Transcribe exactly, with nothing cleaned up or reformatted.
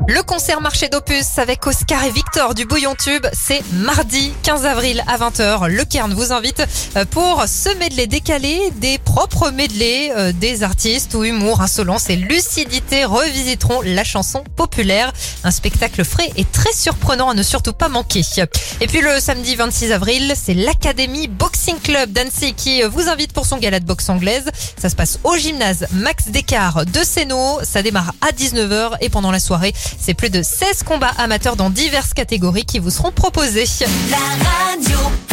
Le concert marché d'Opus avec Oscar et Victor du Bouillon Tube, c'est mardi quinze avril à vingt heures. Le Cairn vous invite pour ce medley décalé, des propres medleys euh, des artistes où humour, insolence et lucidité revisiteront la chanson populaire. Un spectacle frais et très surprenant à ne surtout pas manquer. Et puis le samedi vingt-six avril, c'est l'Académie Boxing Club d'Annecy qui vous invite pour son gala de boxe anglaise. Ça se passe au gymnase Max Descartes de Sénaux. Ça démarre à dix-neuf heures et pendant la soirée, c'est plus de seize combats amateurs dans diverses catégories qui vous seront proposés. La radio.